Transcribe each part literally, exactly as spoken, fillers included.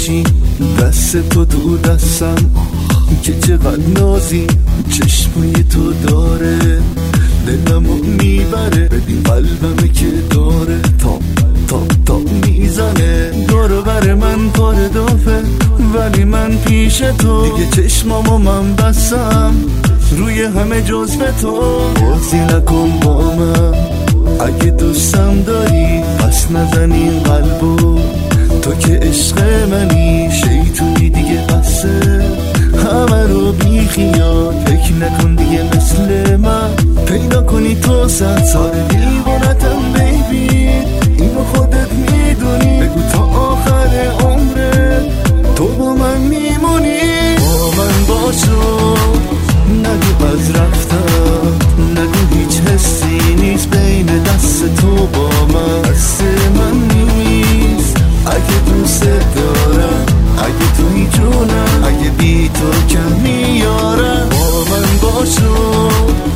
باشی، دست تو تو دستم که چقدر نازی، چشمای تو داره دلمو میبره، ببین قلبمه که داره تا تا تا میزنه، دور بر من پر دافه ولی من پیش تو دیگه چشمامو من بستم روی همه جز به تو. بازی نکن با من اگه دوستم داری، پس نزنی قلبو، تو که عشق منی، شیطونی دیگه بسه همه رو بی خیال، فکر نکن دیگه مثل من پیدا کنی تو صد سال دیوانتم بیبی، اینو خودت میدونی، بگو تا آخر عمرت تو با من میمونی، با من باشو، نگو از رفتم، نگو هیچ حسی نیست بین دست تو با من، دست من نیست اگه دوست دارم، اگه توی جونم، اگه بی تو کم میارم، با من باشو،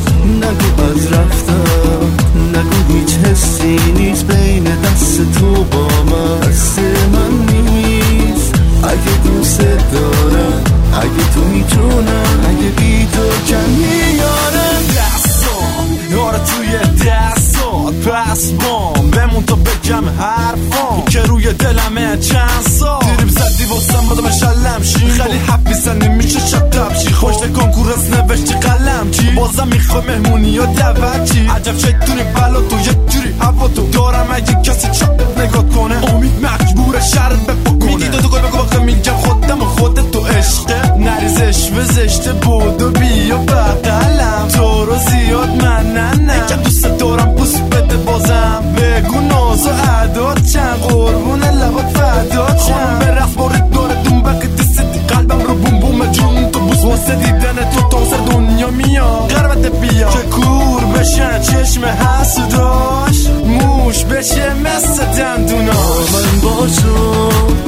نگو از رفتم، نگو هیچ حسی نیست بین دست تو با من، دست من نیست اگه دوست دارم، اگه توی جونم، اگه بی تو کم میارم، دستان یاره توی دستات پس بام بمون تا بگم حرفام که روی دلمه چند سال دیریم زدی واسم بادم شلم شی، خیلی حبی سنی میشه شب تبشی، خوش کنکورس نوشتی قلم چی، بازم میخوای مهمونی یا دعوت چی، عجب شیطونی بلا تو یک جوری هوا تو دارم، اگه کسی چاپ نگاه کنه امید مجبور شر بکنه، میگی دو دو گل بگو باقی میگم خودم و خودت تو عشقه، نریزش و زشته بود و بیا بقلم تو رو زیاد من نه نه اگه دوست دارم بوس بده بازم بگو ناز و عداد چند قربون لبات فداد چند به رفت بارد داره دون بقی دستی قلبم رو بوم بوم جون تو بوس واسه دیدن تو تا سر دنیا میاد قربت بیا که کور بشن چشم حسوداش موش بشه مثل دندونا، من باشو،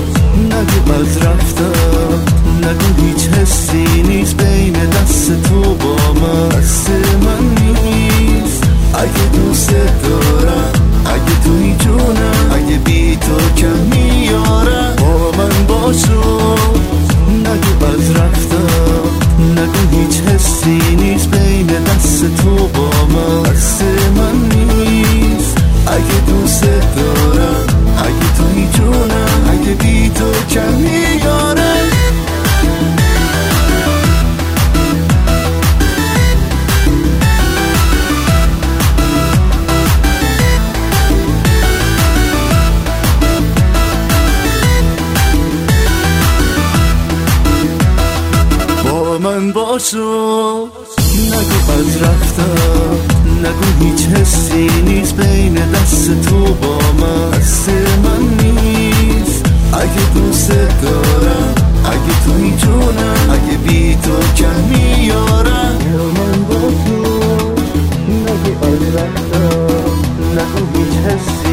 نگو از رفتم، نگو هیچ حسی نیست بین دست تو با من، دست من نیست اگه دوست دارم، اگه توی جونم، اگه بی تو کم میارم، با من باشو، نگو از رفتم، نگو هیچ حسی نیست بین دست تو با من، دست من نیست اگه دوست دارم، اگه توی جونم، اگه بی تو کم میارم. من باشو، نگو از رفتم، نگو هیچ حسی نیست بین دست تو با من، دست من نیست اگه دوست دارم، اگه توی جونم، اگه بی تو کم میارم، من باشو، نگو از رفتم، نگو هیچ حسی